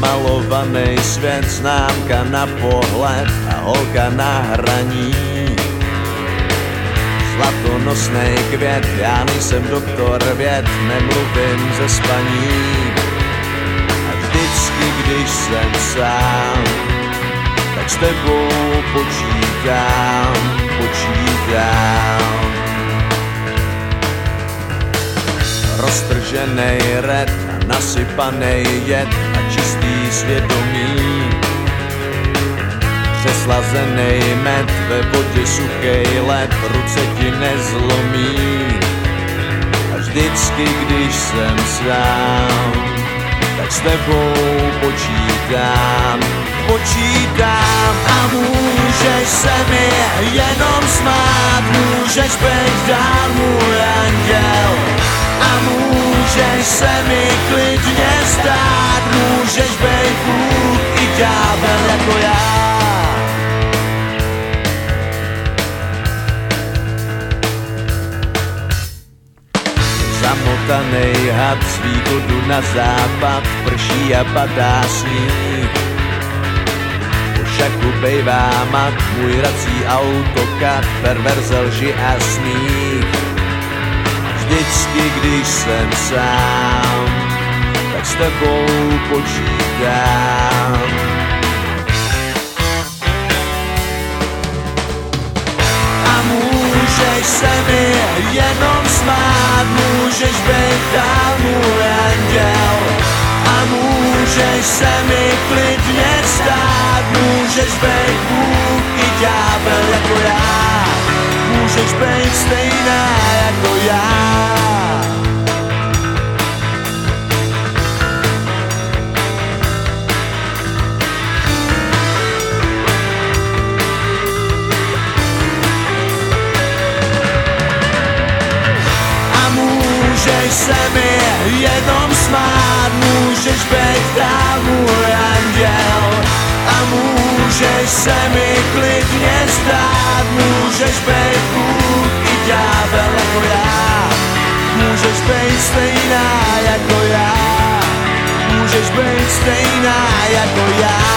Namalovaný svět, známka na pohled a holka na hraní. Zlatonosnej květ, já nejsem doktor věd, nemluvím ze spaní. A vždycky, když jsem sám, tak s tebou počítám. Roztrženej red a nasypanej jed a čistý svědomí. Přeslazenej med, ve vodě suchej led, ruce ti nezlomí. A vždycky, když jsem sám, tak s tebou počítám. A můžeš se mi jenom smát, můžeš být dál můj anděl. A můžeš se mi klidně stát, můžeš být Bůh i ďábel jako já. Zamotanej had z východu na západ, prší a padá sníh. Po šaku bejvá mat, můj rací autokar, perverze, lži a smích. Vždycky, když jsem sám, tak s tebou počítám. A můžeš se mi jenom smát, můžeš být dál můj anděl. A můžeš se mi klidně stát, můžeš být Bůh i ďábel jako já. Můžeš být stejná jako já. A můžeš se mi jenom smát, můžeš být dál můj anděl. A můžeš se mi klidně stát, můžeš být Bůh i ďábel jako já. Můžeš být stejná jako já. Můžeš být stejná jako já.